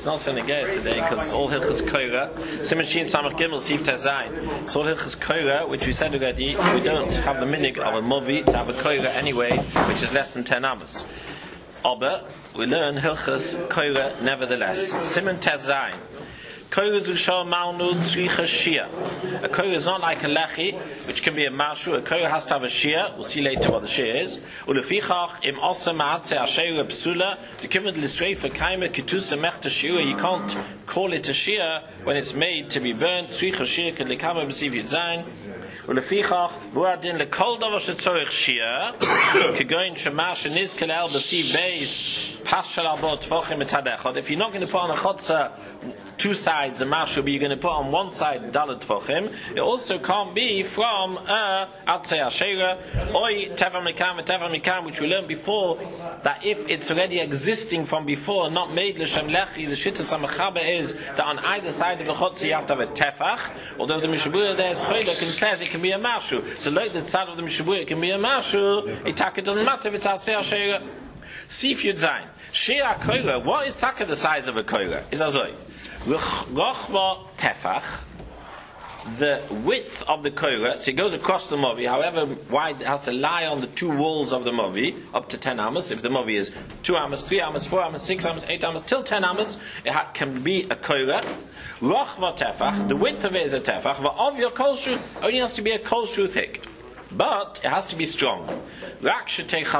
it's not going to get it today because it's all Hilchas Koira. Siman Shin Samach Gimel Sif Tezayin. It's all Hilchas Koira, which we said already. We don't have the minig of a movi to have a Koira anyway, which is less than 10 amos. Aber we learn Hilchas Koira nevertheless. Siman Tezayin. Koira Zushal Malnu Tzricha Shia. A koira is not like a lechi, which can be a marshu. A koira has to have a shia. We'll see later what the shia is. Ulefichach im osa ma'atze asheira psula. To give it l'strei for kaima kitusa mechta shia. You can't call it a shia when it's made to be burnt. Tzricha shia could lekama b'siv yidzayin. Ulefichach vuadin lekol davar shetzorich shia. Kegoin shemash eniz kalel b'siv beis pashal albot tvochim etadechad. If you're not going to put on a chotza two sides a marshu, but you're going to put on one side dalet tvochim, it also can't be from Atzei Asherah or Tevar Mikam, which we learned before, that if it's already existing from before, not made L'Shem Lechi, the Shittas HaMechaber is that on either side of the Chotzi you have to have a Tefach, although the Mishabura there is Choylek and says it can be a Marshu. So like the side of the Mishabura it can be a Marshu, it doesn't matter if it's Atzei Asherah. Sif Yud Zayin. Shir HaKoira, what is Taka the size of a Koira? Is Azoi. Rochva Tefach, the width of the koira, so it goes across the movi, however wide it has to lie on the two walls of the movi, up to 10 amos. If the movi is 2 amos, 3 amos, 4 amos, 6 amos, 8 amos, till 10 amos, it can be a koira. Rochva tefach, the width of it is a tefach, but of your kolshu, only has to be a kolshu thick. But it has to be strong. Because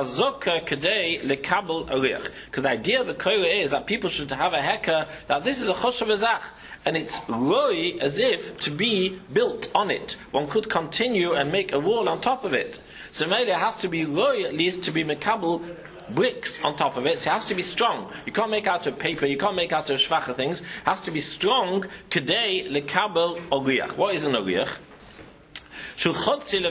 the idea of the koira is that people should have a heka, that this is a choshev ezach, and it's roi as if to be built on it. One could continue and make a wall on top of it. So maybe it has to be roi at least to be mekabel bricks on top of it. So it has to be strong. You can't make out of paper, you can't make out of shvacha things. It has to be strong. Kedei lekabel oriach. What is an oriach? So if we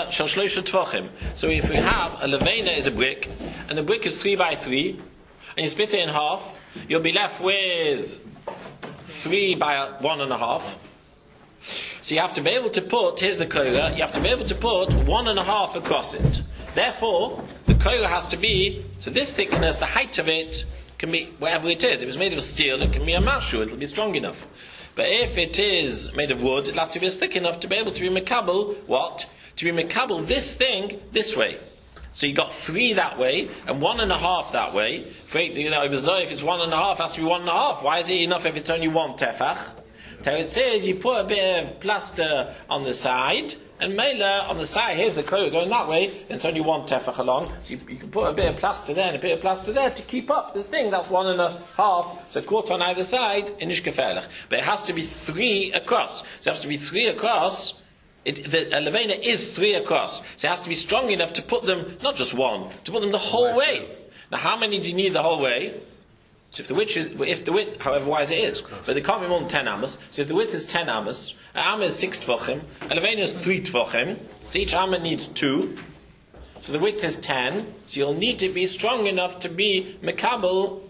have a levena is a brick, and the brick is 3 by 3, and you split it in half, you'll be left with 3 by 1.5. So you have to be able to put, here's the koira, you have to be able to put 1.5 across it. Therefore, the koira has to be, so this thickness, the height of it, can be wherever it is. If it's made of steel, it can be a mashu, it'll be strong enough. But if it is made of wood, it'll have to be thick enough to be able to be mekabel, what? To be mekabel this thing, this way. So you got 3 that way, and 1.5 that way. If it's 1.5, it has to be 1.5. Why is it enough if it's only 1 tefach? So it says you put a bit of plaster on the side, and Mela on the side, here's the koira going that way, and it's only 1 tefach along. So you can put a bit of plaster there and a bit of plaster there to keep up this thing. That's 1.5. So a quarter on either side, in ishkefelech. But it has to be 3 across. So it has to be 3 across. The levena is 3 across. So it has to be strong enough to put them, not just 1, to put them the whole way. Now how many do you need the whole way? So if the width, however wise it is, but it can't be more than 10 amos. So if the width is 10 amos, an amma is 6 tvochim, a levena is 3 tvochim, so each amma needs 2. So the width is 10, so you'll need to be strong enough to be mekabel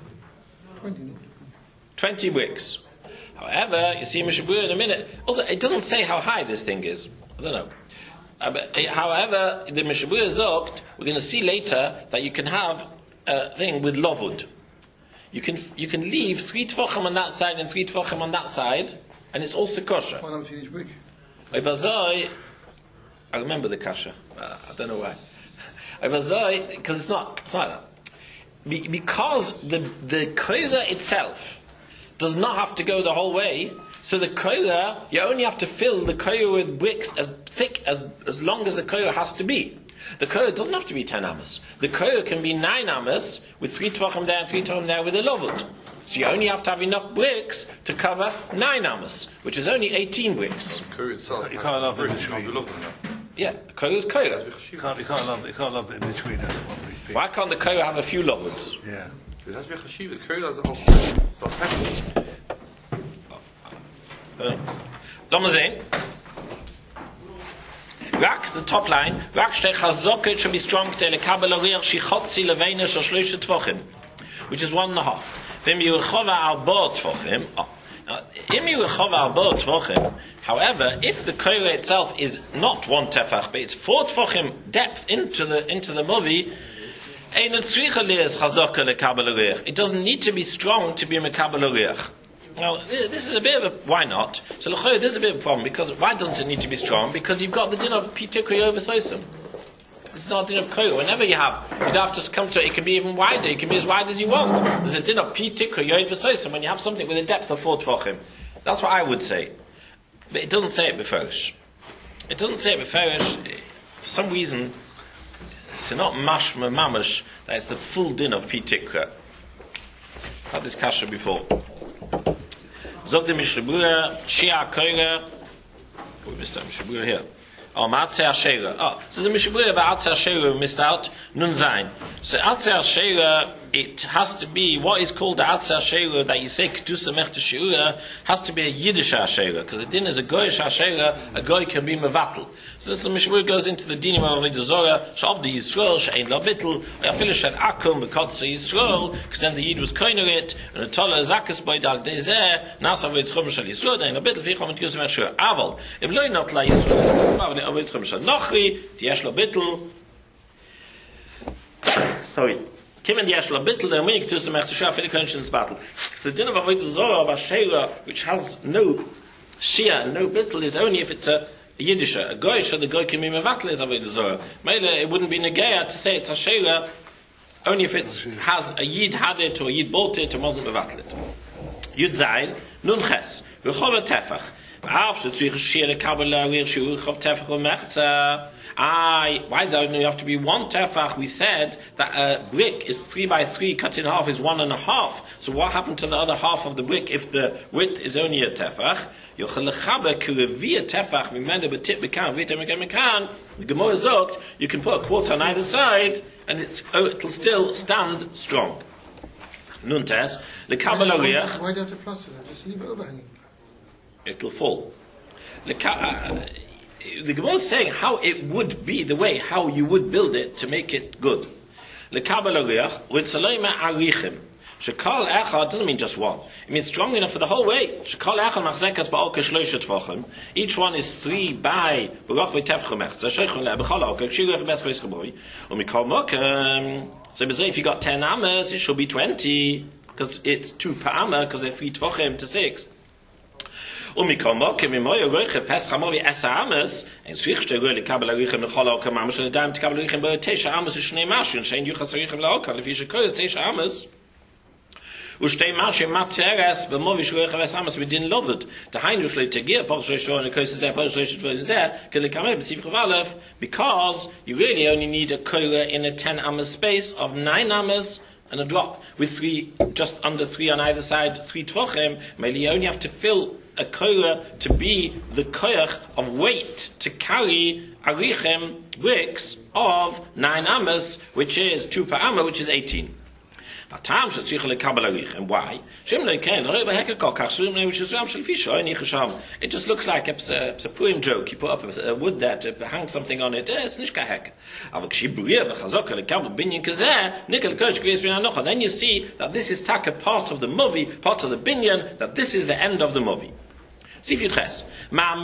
20 bricks. However, you see Mishabura in a minute, also it doesn't say how high this thing is. I don't know. However, the Mishabura Zokt, we're going to see later that you can have a thing with lovud. You can leave 3 tvochim on that side and 3 tvochim on that side, and it's also kosher. Why not finish brick? I remember the kasha. I don't know why. Because it's not like that. Because the koira itself does not have to go the whole way. So the koira, you only have to fill the koira with bricks as thick as long as the koira has to be. The koira doesn't have to be 10 amos. The koira can be 9 amos with 3 tvachim there and 3 tvachim there with a lovud. So you only have to have enough bricks to cover 9 amos, which is only 18 bricks. The koira itself, you can't have it in between. Yeah, the koira is koira. You can't have it in between. Why can't the koira have a few lovuds? Yeah. It has to be chashiv. The koira has Domazin. Rak, the top line, Rak shtei chazoket should be strong to lekabel ariach shichotzi leveina shel shloisha tvochim, which is 1.5. V'im yirchova arba tvochim. However, if the koira itself is not 1 tefach, but it's 4 tefachim depth into the movie, It doesn't need to be strong to be a mekabel ariach. Now, this is a bit of a, why not? So, this is a bit of a problem, because why doesn't it need to be strong? Because you've got the din of pitikri over sosim. It's not a din of koyah. Whenever you'd have to come to it, it can be even wider, it can be as wide as you want. There's a din of pitikri over sosim when you have something with a depth of 4 tefachim. That's what I would say. But it doesn't say it beferish. It doesn't say it beferish. For some reason, it's not mashma mamash that it's the full din of pitikra. Had this kasha before. Zog the Mishabura, Shia Koira. We missed out Mishabura here. Oh, Matzeh Ashera. Oh, so the Mishabura about Atzeh Ashera we missed out. Nun Zayin. So Atzeh Ashera, it has to be, what is called the Atzeh Ashera that you say Kedusa Mechta Sheura, has to be a Yiddish Ashera. Because the din is a Goyish Ashera, a Goy can be Mevatel. So this Mishabura goes into the dinim of the Zora, Sh'ov the Yisrael, She'ein Lo Bittel, Yafilu Shed Akum, Bekotze Yisrael, because then the Yid was koiner it, and the Tola Zakas Boy Dag Dezeh, Nasa V'yitzchum Shal Yisrael, Dein Lo Bittel, Vichom and Yusuf Ashera. Aval, Im Loi Not La Yisrael, Nochri, Yesh Lo Bittel. Sorry. Kimen Yesh Lo Bittel, then when you Kedusa Mechta Sheura, Fili Konshins Battle. So the din of Avodah Zorah of Ashera, which has no Shia, no Bittel, is only if it's a Yiddisher, a Goyish, the Goy can be Mevatel is Avodah Zorah. Maybe it wouldn't be Negeya to say it's Ashera, only if it has a Yid had it, or a Yid bought it, or wasn't Mevatel it. Yud Zayin, Nun Ches, V'chol Tefach. Why is that you have to be 1 tefach? We said that a brick is 3 by 3, cut in half is 1.5. So what happened to the other half of the brick if the width is only a tefach? The Gemara zogt, you can put a quarter on either side and it'll still stand strong. Nuntes, the Kabbalah. Why do you have to plaster that? Just leave it overhanging. It'll fall. The Gemara is saying how it would be, the way how you would build it to make it good. Shekal echad doesn't mean just one. It means strong enough for the whole way. Shekal echad machzekas ba'olke shloisha tvachim. Each one is 3 by b'roch b'tefcha mechza. Sheichon le'bechal olke. K'shirech b'eschos chaboy. Umikol mokem. So if you got 10 amas, it should be 20. Because it's 2 per amma, because they're 3 tvachim to 6. Umikol mokem imoy roiche pescha movi esa amas. And swichte roile kabel arichem nechol olke mamash le'dam t'kabel arichem bo 9 amas u'shnei mashin. Shein yuchas arichem la'olka. Lefi shekoyes 9 amas. Ustei Marshe Matzeres, Bemovish Roechaves Amos, we didn't love it. The Heinrich Tegir, Posreshon, and the Kosis, Posreshon, because you really only need a koira in a 10 amas space of 9 amas and a drop with 3, just under 3 on either side, 3 tvachim. Maybe you only have to fill a koira to be the koyach of weight to carry arichem bricks of 9 amas, which is 2 per amma, which is 18. And why? It just looks like it's a poem joke. You put up a wood there to hang something on it. It's nicht kahek. Then you see that this is taka part of the movie, part of the binyan, that this is the end of the movie. See if you ches. Now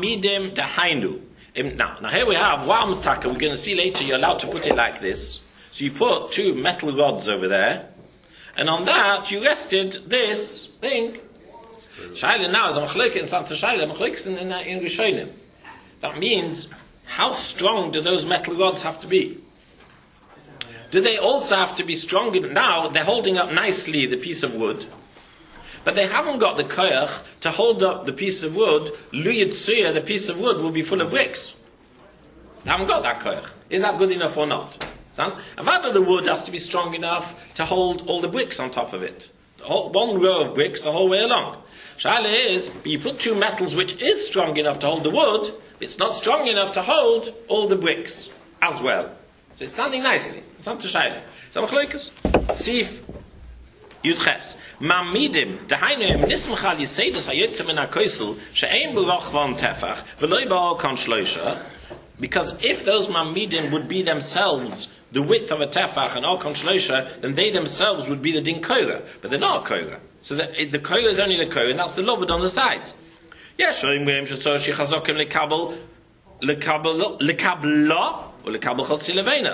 here we have Wams taka. We're going to see later you're allowed to put it like this. So you put 2 metal rods over there. And on that, you rested this thing. Shaila now is a machlokes in Santa Shaila, machlokes in Rishonim. That means, how strong do those metal rods have to be? Do they also have to be strong? Now, they're holding up nicely the piece of wood, but they haven't got the koyach to hold up the piece of wood. Luyit suya, the piece of wood, will be full of bricks. They haven't got that koyach. Is that good enough or not? And the wood has to be strong enough to hold all the bricks on top of it. One row of bricks the whole way along. Shaila is, you put 2 metals which is strong enough to hold the wood, it's not strong enough to hold all the bricks as well. So it's standing nicely. It's not to Shaila. So machlokes. Sif Yudches. Mamidim, Dahainim, Nismachal Yiseidus Hayotzim in HaKoisel, She'ein Buroch Von Tefach, V'loi Ba'al Kan Shloisha. Because if those mamidim would be themselves the width of a tefach and all konshleisha, then they themselves would be the din koira. But they're not a koira. So the koira is only the koira, and that's the lovud on the sides. Yes, or lekabla or lekabel chotzi levena.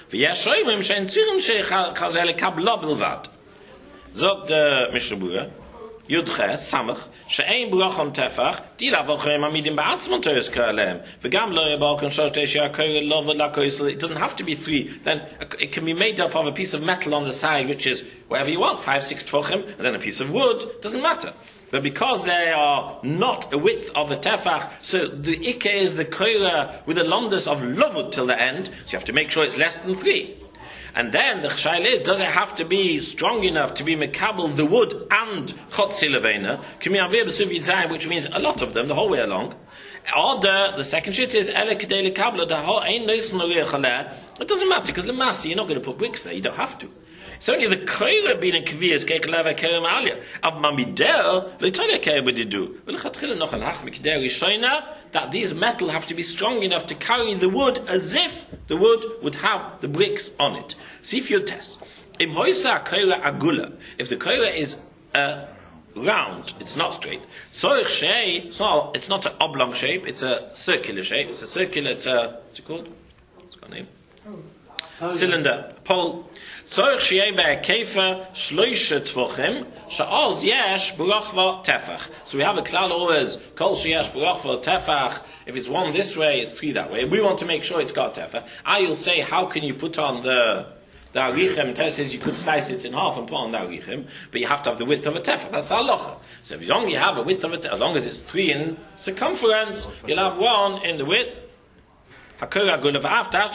ויש רואים שאין צירים שחזה לקבלה בלבד. זאת משבורה, יודחה, סמך, שאין ברוכם טפח, דילה ולכם עמידים בעצמם תויס כאלהם, וגם לא יבוא שורתי שהקורא לא ולקויס, it doesn't have to be 3, then it can be made up of a piece of metal on the side, which is whatever you want, 5, 6 tefachim, and then a piece of wood, doesn't matter. But because they are not a width of a tefach, so the ikka is the koira with a londus of lovud till the end, so you have to make sure it's less than 3. And then the chayil is, does it have to be strong enough to be mekabel the wood and chotzi levena, which means a lot of them the whole way along. Or the second shit is ele kedei lekabla the whole ain't noisen chaleh. It doesn't matter because lemasi you're not going to put bricks there. You don't have to. It's only the koira being in kviyas keichleva kerem alia. Av mamidel leitolia kerem b'didu. V'lechatchila noch an hach mikdei rishoina that these metal have to be strong enough to carry the wood as if the wood would have the bricks on it. See if you test. Im hoisa koira agula. If the koira is round, it's not straight. Sorich shei, it's not an oblong shape. It's a circular shape. It's a circular. What's it called? What's its name? Cylinder, pole. Tzorich sheyeh be'kefer shloisha tvochim sha'oz yesh b'rochva tefach. So we have a klal always kol sheyesh b'rochva tefach. If it's 1 this way, it's 3 that way. We want to make sure it's got tefach. You'll say, how can you put on the arichem? Tess says you could slice it in half and put on the arichem, but you have to have the width of a tefach. That's the halacha. So as long as you have a width of it, as long as it's 3 in circumference, you'll have 1 in the width. And you'd have the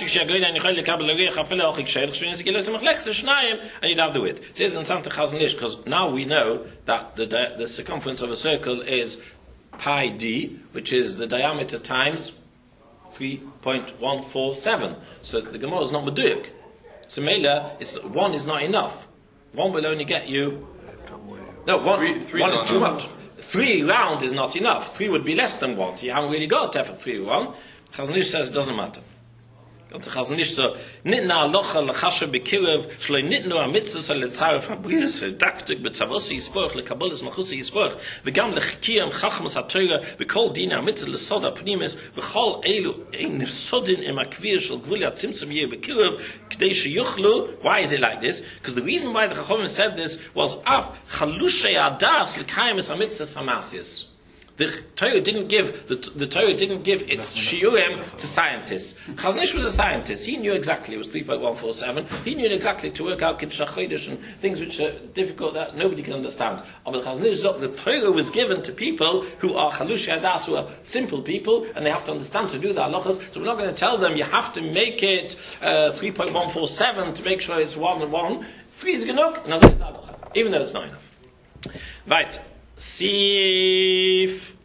width. It says in Santa Chazanish, because now we know that the circumference of a circle is pi d, which is the diameter times 3.147. So the Gemara is not meduyuk. So Mela, 1 is not enough. 1 will only get you. No, 1 is too much. 3 round is not enough. 3 would be less than 1. So you haven't really got a tefach 3 1. Chazanish says it doesn't matter. Ganz Chazanish so nitna locha lechasher bekirev shloi nitnu amitzvah so letzaref habrius redaktik betzavosi yisporach lekabolis machusi yisporach v'gam lechikiyam chachmas haTorah v'kol dina amitzvah lesoda pnimis v'chol elu ein nefsodin im akvir shel gvuli hatzimtzum yeh bekirev k'dei sheyuchlu. Why is it like this? Because the reason why the Chachamim said this was af chalushei adas l'kayim es hamitzvahs hamasius. The Torah didn't give its shiurim to scientists. Chazanish was a scientist. He knew exactly it was 3.147. He knew exactly to work out Kiddush HaChodesh and things which are difficult that nobody can understand. But Chazanish, the Torah was given to people who are chalush adas, who are simple people, and they have to understand to do the halachas. So we're not going to tell them you have to make it 3.147 to make sure it's 1 and 1. 3 is genug, and that's halacha, even though it's not enough. Right. Sif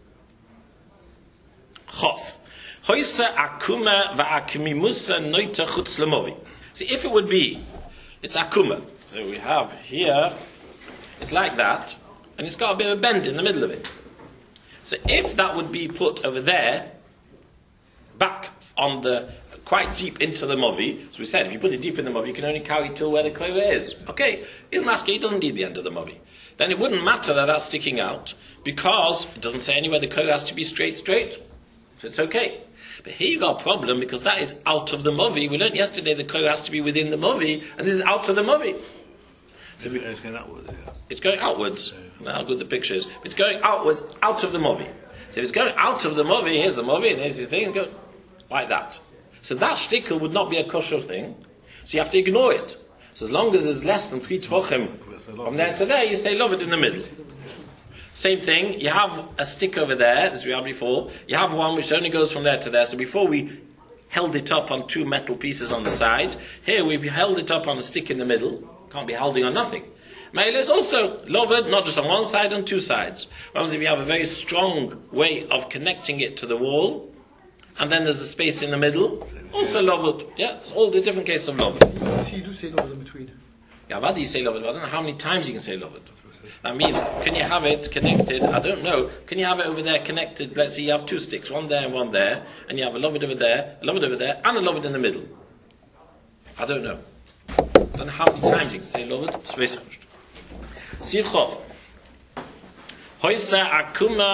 Chof Hoysa Akuma Va'akimimusa Noita Chutz Lemovi. See, if it would be, it's Akuma. So we have here, it's like that, and it's got a bit of a bend in the middle of it. So if that would be put over there, back on the, quite deep into the movi, so we said if you put it deep in the movi, you can only carry it till where the koira is. Okay, it doesn't need the end of the movi. Then it wouldn't matter that that's sticking out, because it doesn't say anywhere the koira has to be straight. So it's okay. But here you got a problem, because that is out of the movi. We learned yesterday the koira has to be within the movi, and this is out of the movi. So it's going outwards, yeah. It's going outwards. How good the picture is. It's going outwards, out of the movi. So if it's going out of the movi, here's the movi, and here's the thing, and go like that. So that shtickle would not be a kosher thing, so you have to ignore it. So as long as it's less than 3 tvochim from there to there, you say love it in the middle. Same thing, you have a stick over there, as we had before, you have one which only goes from there to there, so before we held it up on 2 metal pieces on the side, here we held it up on a stick in the middle, can't be holding on nothing. Male is also loved, not just on one side, on 2 sides. Whereas if you have a very strong way of connecting it to the wall, and then there's a space in the middle, also loved. Yeah, it's all the different cases of loved. See, you do say loved in between. Yeah, what do you say loved? I don't know how many times you can say loved. That means, can you have it connected? I don't know. Can you have it over there connected? Let's say you have 2 sticks, one there and one there, and you have a loved over there, and a loved in the middle. I don't know. I don't know how many times you can say loved. Sirchov. Hoysa akuma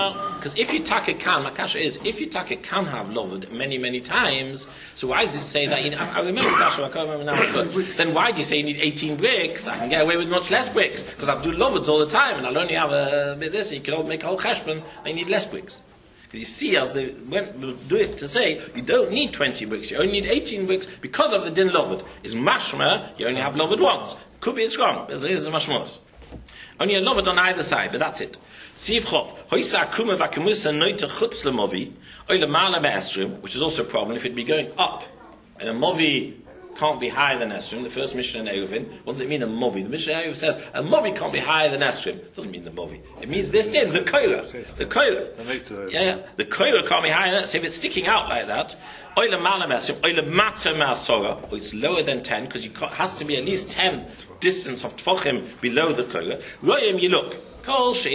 Because if you take it can, my kasha is, if you take it can have loved many times, so why does it say that, I remember kasha, I can't remember now, so then why do you say you need 18 bricks? I can get away with much less bricks, because I do loveds all the time, and I'll only have a bit of this, and you can all make a whole cheshbon, I need less bricks. Because you see, as they went do it to say, you don't need 20 bricks, you only need 18 bricks, because of the din loved. Is mashma, you only have loved once. Could be it's wrong, but here's the mashmos. Only a loved on either side, but that's it. Siv Chof, Hoisa Akuma Vakamusa Noita Chutz Lemovi, Oile Mala Be'esrim, which is also a problem if it'd be going up. And a Movi can't be higher than Esrim, the first Mishnah in Eruvin. What does it mean, a Movi? The Mishnah in Eruvin says, a Movi can't be higher than Esrim. It doesn't mean the Movi. It means this thing, the Koira. The Koira. Yeah. The Koira can't be higher than that. So if it's sticking out like that, Oile Mala Be'esrim, Oile Mata Ma'asora, or it's lower than 10, because it has to be at least 10 distance of Tfochim below the Koira. Royim, you look. If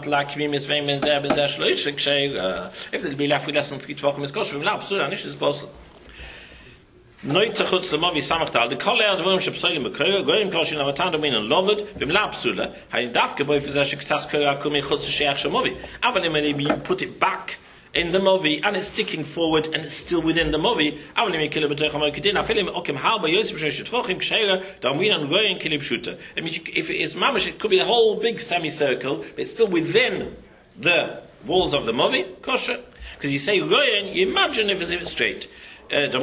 it'll be left with less than 3 Tvachim, it's kosher. V'la absurd, anish is possible. Noita chutz l'movi samachtal. The kol e'ad v'om shepsolim b'koyer, goyim kosher n'avatan domin and loved, v'mla absurd. Hayin dafke boi f'zeh shek'sas koyer akumi chutz she'ach she'movi. Avalim maybe you put it back in the movi and it's sticking forward and it's still within the movi. Avalim yikilib b'toich ha'moikidin. Afilim okim halba yosef she'esh tvachim k'sheira damwin and goyim kilib shuta. It means if it's mamash, it could be a whole big semicircle, but it's still within the walls of the movi, kosher. Because you say goyim, you imagine if it's straight. Even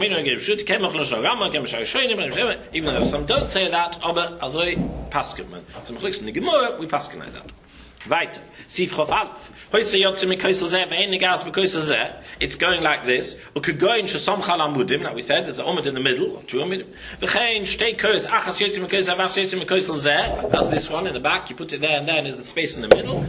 though some don't say that, aber azoi pasken man. Some clicks in the Gemara, we pasken like that. Weiter. Sif Chof Alf. It's going like this. Like we said, there's an umid in the middle, or 2 umidim. That's this one in the back. You put it there, and then there's the space in the middle.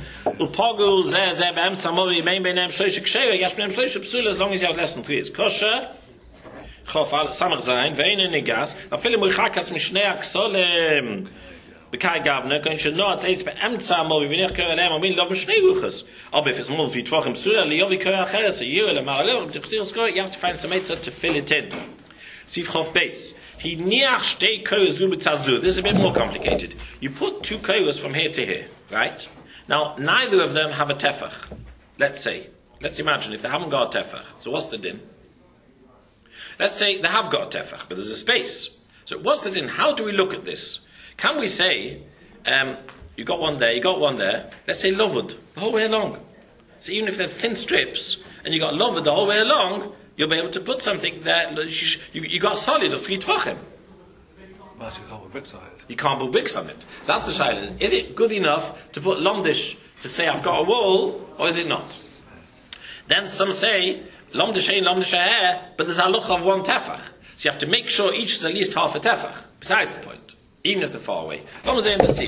As long as you have less than 3, it's kosher. Samach Zayin, Ve'ein Negas, Afilim Richakas Mishnei Aksolem. Bekai Gavner, Koin Sheno Atzeitz Be'emtza Movi, V'nech Koyer Alem, Amin Lov Mishnei Ruchas. Aber if it's more than 2 Tvachim Psula, Liyovi Koyer Acheres, a year, Lemar Alem, you have to find some eitzah to fill it in. Sif Chof Beis. Hiniach Shtei Koyer Zu B'Tzadzu. This is a bit more complicated. You put 2 koyers from here to here, right? Now, neither of them have a tefach. Let's imagine if they haven't got a tefach. So what's the din? Let's say they have got a tefach, but there's a space. So what's the din? How do we look at this? Can we say, you got one there, let's say lovud, the whole way along. So even if they're thin strips, and you got lovud the whole way along, you'll be able to put something there, you got solid of 3 tvachim. But you can't put bricks on it. You can't put bricks on it. That's the shayla. Is it good enough to put lomdish to say I've got a wall, or is it not? Then some say, but there's a halacha of 1 tefach. So you have to make sure each is at least half a tefach. Besides the point. Even if they're far away. That's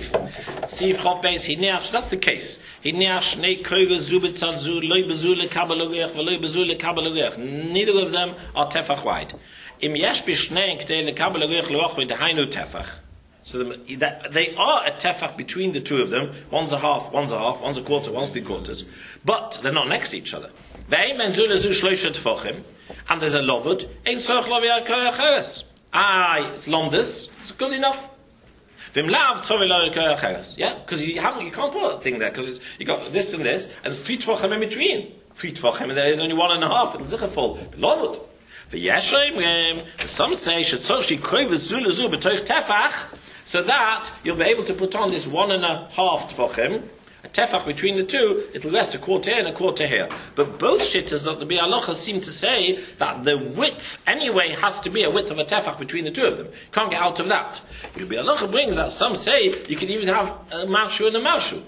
the case. Neither of them are tefach wide. So they are a tefach between the 2 of them. One's a half, one's a quarter, one's 3/4. But they're not next to each other. And there's a lovud. It's lomdus. It's good enough. Yeah, because you can't put a thing there because you got this and this, and there's 3 tvachim in between. 3 tvachim, and there is only 1.5. It's zichaful. Lovud. Some say so that you'll be able to put on this 1.5 tvachim. A tefach between the 2, it'll rest a quarter here and a quarter here. But both shittas of the Bi'alachas seem to say that the width anyway has to be a width of a tefach between the 2 of them. You can't get out of that. The Bi'alachas brings that some say you can even have a marshu and a marshu.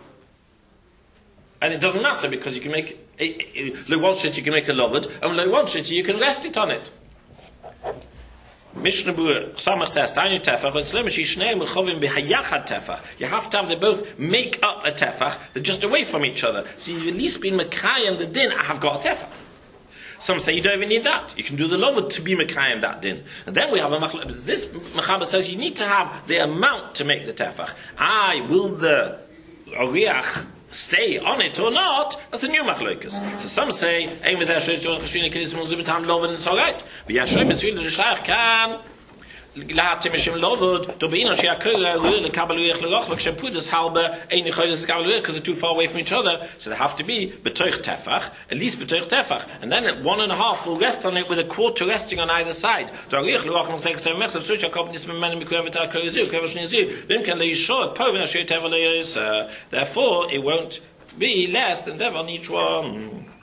And it doesn't matter because you can make like one shitty you can make a loved, and like one shitty you can rest it on it. Mishnah Berurah Samach says Tanya Tefach and Slemishi Shnei Mechovim B'Hayachad Tefach. You have to have them both make up a tefach. They're just away from each other. So you've at least been Mekayim the din. I have got a tefach. Some say you don't even need that. You can do the lovud to be Mekayim that din. And then we have a machlok. This Mechaber says you need to have the amount to make the tefach. Will the Ariach stay on it or not? That's a new machlokas. So some say, it's all right. laat him shim lovod to be in a shakura really kabaluich leroch v'kshem pudas halba ein chodes kabaluich because they're too far away from each other, so they have to be betoich tefach, at least betoich tefach, and then at 1.5 will rest on it with a quarter resting on either side. Therefore, it won't be less than dev on each one.